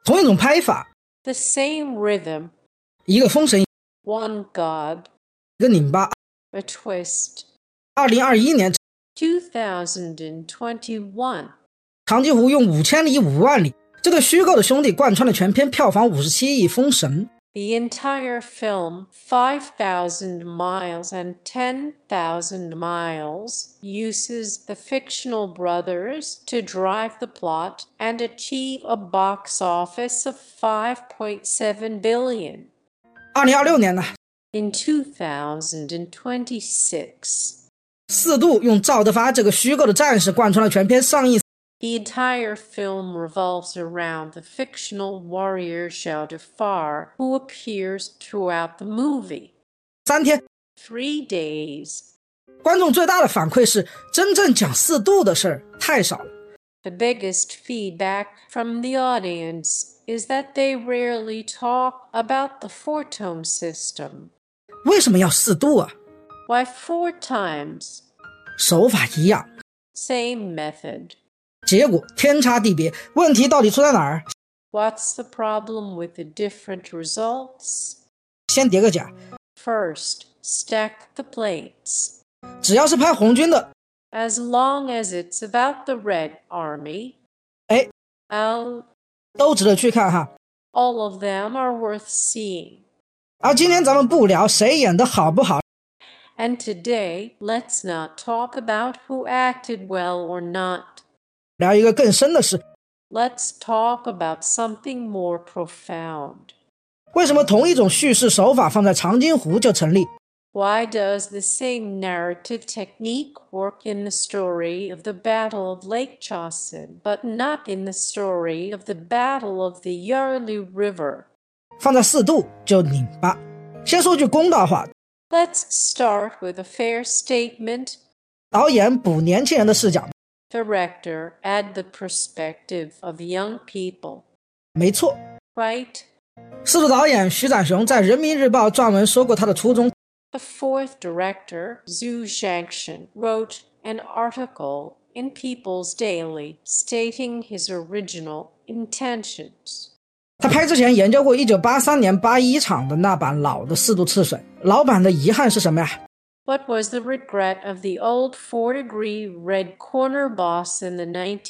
同一种拍法， the same rhythm, 一个封神， one God, 一个拧巴。 a twist. 2021年 2021. 长津湖用5000里5万里，这对虚构的兄弟贯穿了全片票房57亿，封神。 The entire film, 5,000 miles and 10,000 miles, uses the fictional brothers to drive the plot and achieve a box office of 5.7 billion. 2026年呢， In 2026, 四度用赵德发这个虚构的战士贯穿了全片上亿。 the entire film revolves around the fictional warrior Xiao Dafar, who appears throughout the movie. 3天， 3 days. 观众最大的反馈是真正讲四度的事儿太少了。 The biggest feedback from the audience is that they rarely talk about the four-tone system. 为什么要四度啊？ Why 4 times? 手法一样， Same method. 结果天差地别。问题到底出在哪儿？ What's the problem with the different results? 先叠个甲， First, stack the plates. 只要是拍红军的， As long as it's about the Red Army, 哎， 都值得去看哈。 all of them are worth seeing. 而今天咱们不聊谁演的好不好， And today, let's not talk about who acted well or not. 聊一个更深的事。 Let's talk about something more profound. 为什么同一种叙事手法放在长津湖就成立？ Why does the same narrative technique work in the story of the Battle of Lake Chosin, but not in the story of the Battle of the Yarlu River? 放在四度就拧巴。先说句公道话， Let's start with a fair statement. 导演补年轻人的视角， Director add the perspective of young people. 没错。 Right? 四度导演徐展雄在人民日报撰文说过他的初衷， The fourth director, Zhu Shangshan, wrote an article in People's Daily stating his original intentions. 他拍之前研究过1983年81场的那版老的四度赤水。老版的遗憾是什么呀？ What was the regret of the old 4-degree red corner boss in the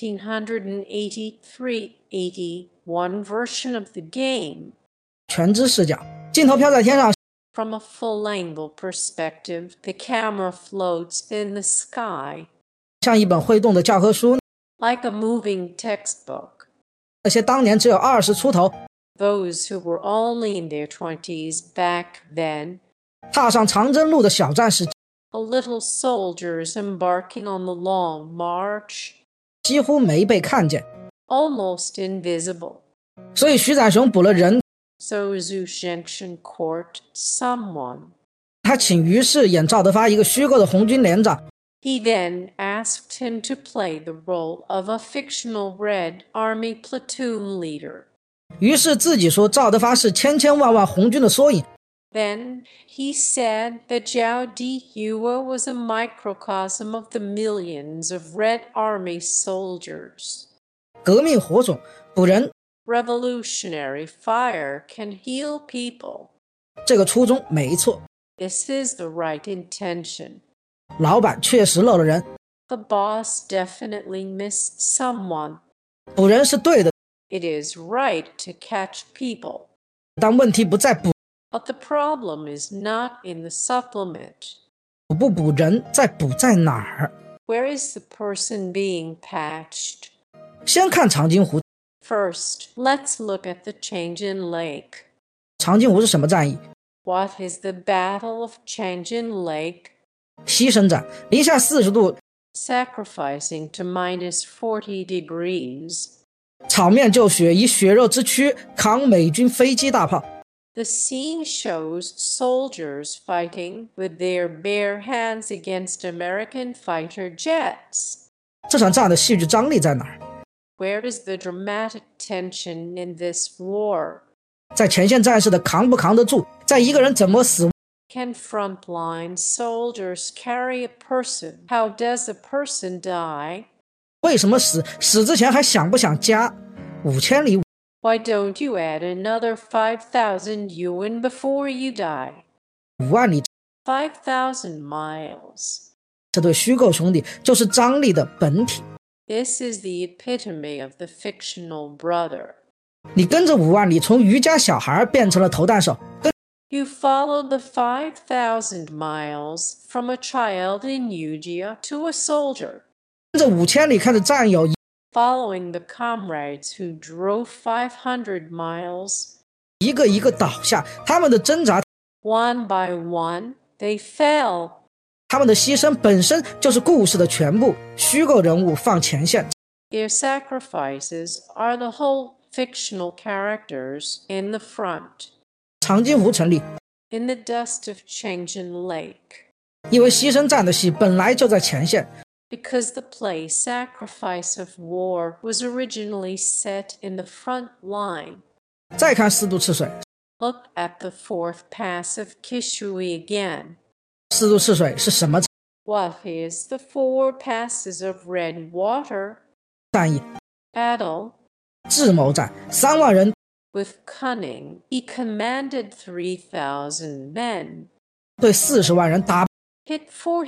1983-81 version of the game? 全知视角，镜头飘在天上， From a full-angle perspective, the camera floats in the sky 像一本会动的教科书。 like a moving textbook. 那些当年只有20出头， Those who were only in their 20s back then, 踏上长征路的小战士， the little soldiers embarking on the long march, 几乎没被看见。 almost invisible. 所以徐展雄补了人， So Zhu Shangshan courted someone. 他请于适演赵德发，一个虚构的红军连长。 He then asked him to play the role of a fictional Red Army platoon leader. 于是自己说赵德发是千千万万红军的缩影。 Then he said that Zhao Dihua was a microcosm of the millions of Red Army soldiers. 革命火种补人， Revolutionary fire can heal people. 这个初衷没错。 This is the right intention. 老板确实漏了人， The boss definitely missed someone. 补人是对的， It is right to catch people. 但问题不在补 But the problem is not in the supplement. 不补人，在补在哪儿？ Where is the person being patched? 先看长津湖。 First, let's look at the Changjin Lake. 长津湖是什么战役？ What is the Battle of Changjin Lake? 牺牲战，零下40度， Sacrificing to -40 degrees. 场面就血，以血肉之躯扛美军飞机大炮。 The scene shows soldiers fighting with their bare hands against American fighter jets. 这场仗的戏剧张力在哪儿？ Where is the dramatic tension in this war? 在前线战士的扛不扛得住，在一个人怎么死， Can frontline soldiers carry a person? How does a person die? 为什么死，死之前还想不想家？5000里 Why don't you add another 5,000 yuan before you die? 5万里， 5,000 miles. 这对虚构兄弟就是张力的本体。 This is the epitome of the fictional brother. 你跟着5万里从渔家小孩变成了投弹手， You followed the 5,000 miles from a child in Yujia to a soldier, 跟着5000里看着战友 following the comrades who drove 500 miles. 一个一个倒下，他们的挣扎， One by one, they fell. 他们的牺牲本身就是故事的全部。虚构人物放前线， Their sacrifices are the whole fictional characters in the front. 长津湖成立， In the dust of Chengjian Lake, 因为牺牲战的戏本来就在前线。 because the play Sacrifice of War was originally set in the front line. 再看四渡赤水， Look at the fourth pass of Kishui again. 四渡赤水是什么 What is the 4 passes of Red Water? 战役？ Battle. 智谋战，3万人 With cunning, he commanded 3,000 men, 对40万人打， hit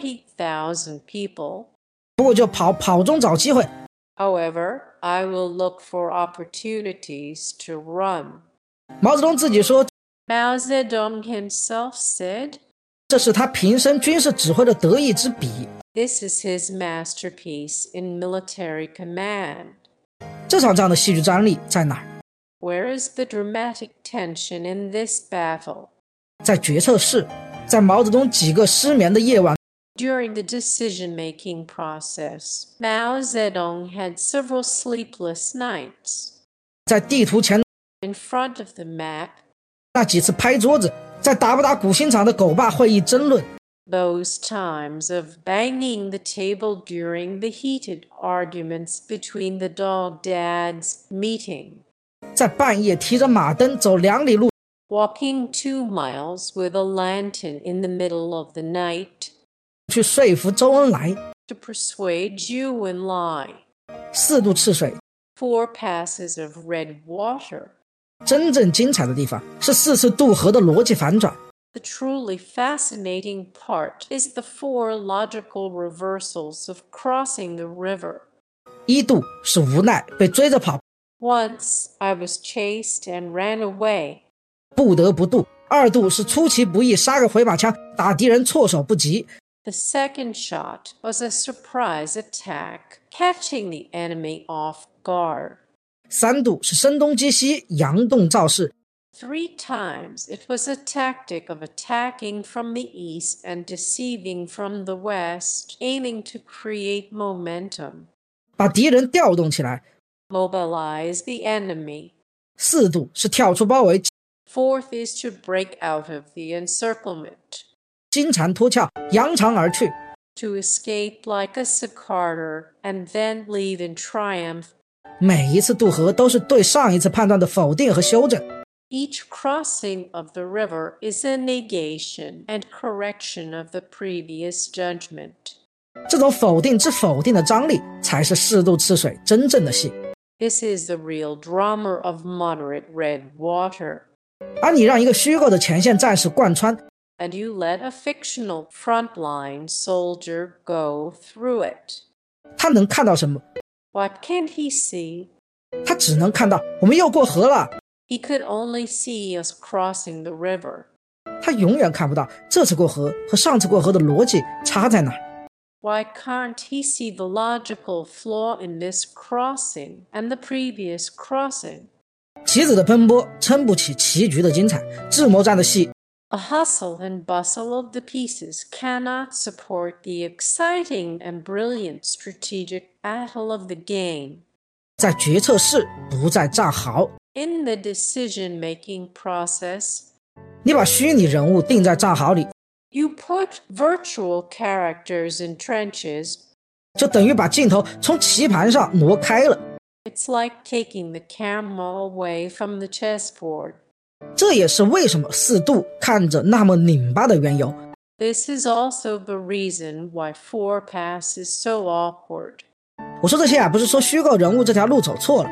40,000 people. 不过就跑中找机会。 However, I will look for opportunities to run. 毛泽东自己说， Mao Zedong himself said, 这是他平生军事指挥的得意之笔。 this is his masterpiece in military command. 这场仗的戏剧张力在哪儿？ Where is the dramatic tension in this battle? 在决策室，在毛泽东几个失眠的夜晚， During the decision-making process, Mao Zedong had several sleepless nights. 在地图前 In front of the map, 那几次拍桌子，在打不打古新场的狗爸会议争论， those times of banging the table during the heated arguments between the dog dads meeting, 在半夜提着马灯走2里路， walking 2 miles with a lantern in the middle of the night 去说服周恩来。 to persuade Zhou Enlai, 四渡赤水， 4 passes of Red Water. 真正精彩的地方是4次渡河的逻辑反转。 The truly fascinating part is the 4 logical reversals of crossing the river. 1渡是无奈被追着跑， Once I was chased and ran away. 不得不渡。2渡是出其不意杀个回马枪，打敌人措手不及。 The second shot was a surprise attack, catching the enemy off guard. 3渡是声东击西，佯动造势。 3 times it was a tactic of attacking from the east and deceiving from the west, aiming to create momentum, 把敌人调动起来。 mobilize the enemy. 4渡是跳出包围， Fourth is to break out of the encirclement, 金蝉脱壳，扬长而去。 to escape like a cicada and then leave in triumph. 每一次渡河都是对上一次判断的否定和修正。 Each crossing of the river is a negation and correction of the previous judgment. 这种否定之否定的张力，才是四渡赤水真正的戏。 This is the real drama of moderate Red Water. 而你让一个虚构的前线战士贯穿， And you let a fictional frontline soldier go through it. 他能看到什么？ What can he see? 他只能看到我们又过河了。 He could only see us crossing the river. 他永远看不到这次过河和上次过河的逻辑差在哪儿。 Why can't he see the logical flaw in this crossing and the previous crossing? 棋子的奔波撑不起棋局的精彩，智谋战的戏 A hustle and bustle of the pieces cannot support the exciting and brilliant strategic battle of the game. 在决策室，不在战壕。 In the decision-making process, 你把虚拟人物定在战壕里， you put virtual characters in trenches. 就等于把镜头从棋盘上挪开了。 It's like taking the camera away from the chessboard. 这也是为什么四渡看着那么拧巴的缘由。 This is also the reason why 4 pass is so awkward. 我说这些不是说虚构人物这条路走错了，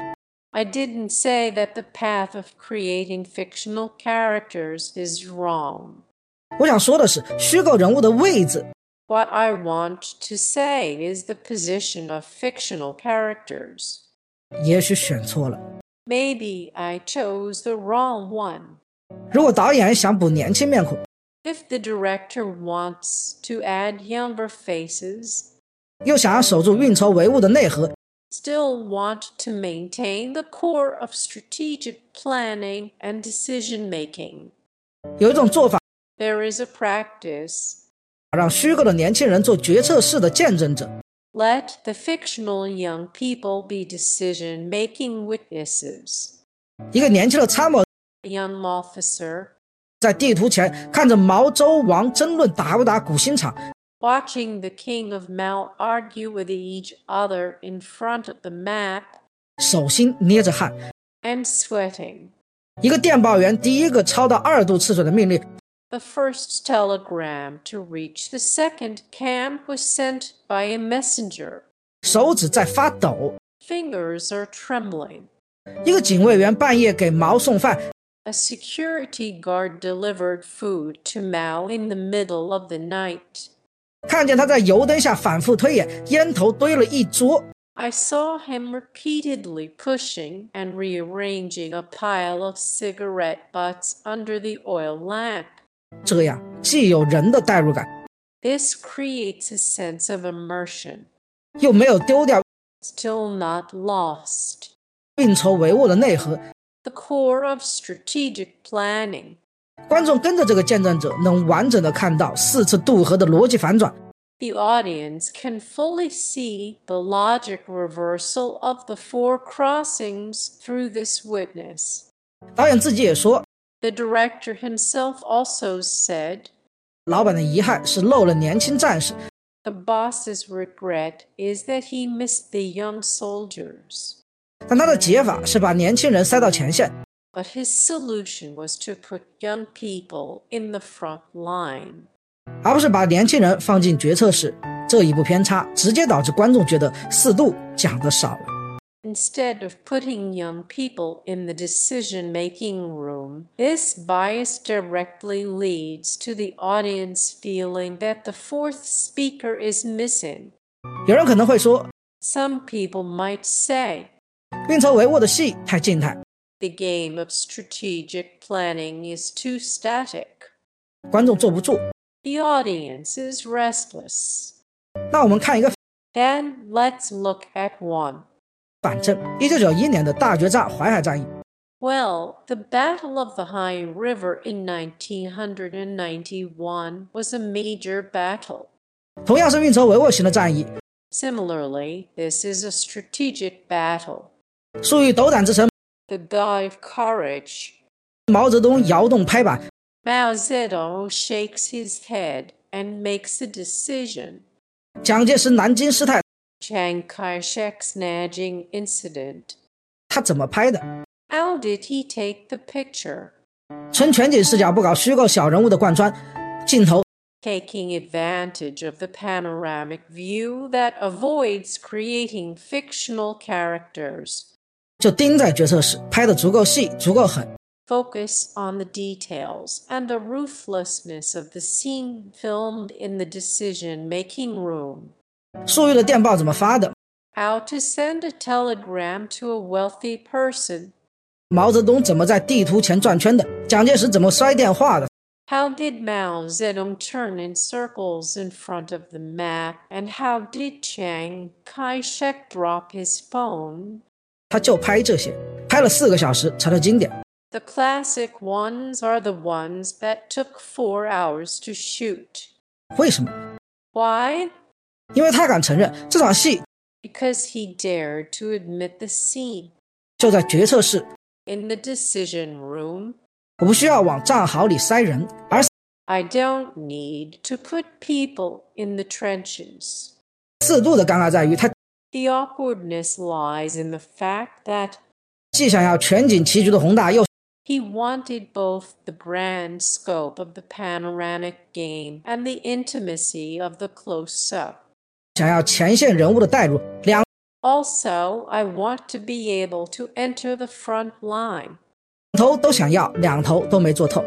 I didn't say that the path of creating fictional characters is wrong. 我想说的是，虚构人物的位置 What I want to say is the position of fictional characters. 也许选错了。 Maybe I chose the wrong one. 如果导演想补年轻面孔， If the director wants to add younger faces, 又想要守住运筹帷幄的内核， still want to maintain the core of strategic planning and decision-making, 有一种做法 there is a practice. 让虚构的年轻人做决策式的见证者， Let the fictional young people be decision-making witnesses. 一个年轻的参谋 A young officer, 在地图前看着毛周王争论打不打古新场， watching the king of Mao argue with each other in front of the map 手心捏着汗。 and sweating. 一个电报员第一个超到2度次水的命令， The first telegram to reach the second camp was sent by a messenger. 手指在发抖。 Fingers are trembling. 一个警卫员半夜给毛送饭， A security guard delivered food to Mao in the middle of the night. 看见他在油灯下反复推演，烟头堆了一桌。 I saw him repeatedly pushing and rearranging a pile of cigarette butts under the oil lamp. 这样既有人的代入感， This creates a sense of immersion, 又没有丢掉 still not lost. 运筹帷幄的内核。 The core of strategic planning. 观众跟着这个见证者，能完整的看到4次渡河的逻辑反转。 The audience can fully see the logic reversal of the 4 crossings through this witness. 导演自己也说， The director himself also said, 老板的遗憾是漏了年轻战士， the boss's regret is that he missed the young soldiers. 但他的解法是把年轻人塞到前线， But his solution was to put young people in the front line, 而不是把年轻人放进决策室。这一步偏差直接导致观众觉得4度讲的少了。 instead of putting young people in the decision-making room. This bias directly leads to the audience feeling that the 4th speaker is missing. 有人可能会说， Some people might say, 运筹帷幄的戏太静态， the game of strategic planning is too static. 观众坐不住。 The audience is restless. 那我们看一个 Then let's look at one. 反正1991年的大决战淮海战役， Well, the Battle of the Hai River in 1991 was a major battle. 同样是运筹帷幄型的战役， Similarly, this is a strategic battle. 粟裕斗胆之臣 The God of courage. 毛泽东摇动拍板， Mao Zedong shakes his head and makes a decision. 蒋介石南京失态， Chiang Kai-shek's nagging incident. 他怎么拍的？ How did he take the picture? 纯全景视角不搞虚构小人物的贯穿，镜头 Taking advantage of the panoramic view that avoids creating fictional characters. 就盯在决策室，拍得足够细，足够狠。 Focus on the details and the ruthlessness of the scene filmed in the decision-making room. 粟裕的电报怎么发的？ How to send a telegram to a wealthy person. 毛泽东怎么在地图前转圈的？蒋介石怎么摔电话的？ How did Mao Zedong turn in circles in front of the map? And how did Chiang Kai-shek drop his phone? 他就拍这些，拍了4个小时才是经典。 The classic ones are the ones that took 4 hours to shoot. 为什么？ Why? 因为他敢承认这场戏 Because he dared to admit the scene. 就在决策室， In the decision room, 我不需要往战壕里塞人，而 I don't need to put people in the trenches. 4度的尴尬在于，他 The awkwardness lies in the fact that 既想要全景棋局的宏大，又 he wanted both the grand scope of the panoramic game and the intimacy of the close-up. 想要前线人物的带入，两 Also, I want to be able to enter the front line. 头都想要，两头都没做透。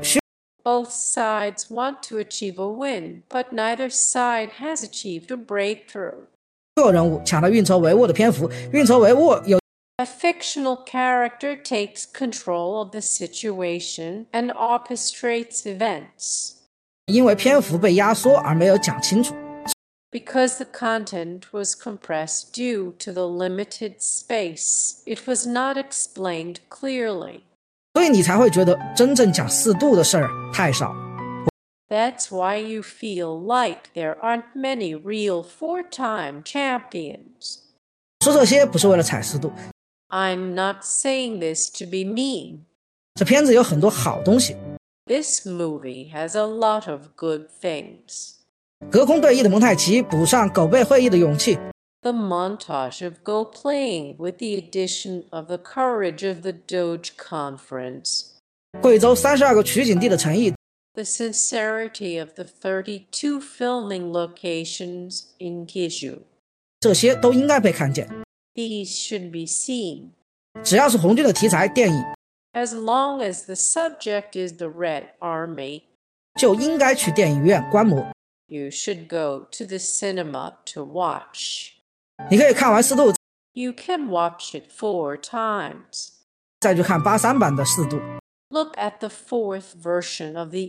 Both sides want to achieve a win, but neither side has achieved a breakthrough. 所有人物抢到运筹帷幄的篇幅，运筹帷幄有 A fictional character takes control of the situation and orchestrates events. 因为篇幅被压缩而没有讲清楚。 Because the content was compressed due to the limited space, it was not explained clearly. 所以你才会觉得真正讲四度的事儿太少。 That's why you feel like there aren't many real four-time champions. 说这些不是为了踩四度， I'm not saying this to be mean. 这片子有很多好东西。 This movie has a lot of good things. 隔空对弈的蒙太奇补上狗背会议的勇气， The montage of Go playing with the addition of the courage of the Doge Conference. 贵州32个取景地的诚意， The sincerity of the 32 filming locations in Kyushu. 这些都应该被看见。 These should be seen. 只要是红军的题材电影， As long as the subject is the Red Army, 就应该去电影院观摩。 you should go to the cinema to watch. 你可以看完四度， You can watch it 4 times. 再去看83版的四度。 Look at the 4th version of the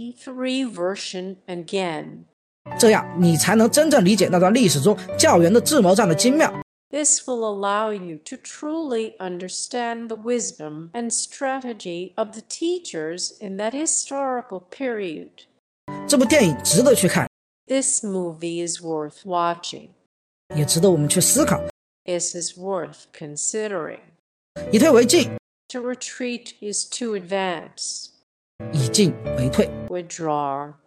83 version again. 这样你才能真正理解那段历史中教员的智谋战的精妙。 This will allow you to truly understand the wisdom and strategy of the teachers in that historical period. 这部电影值得去看， This movie is worth watching. 也值得我们去思考。 This is worth considering. 以退为进， To retreat is to advance. 以进为退。 Withdraw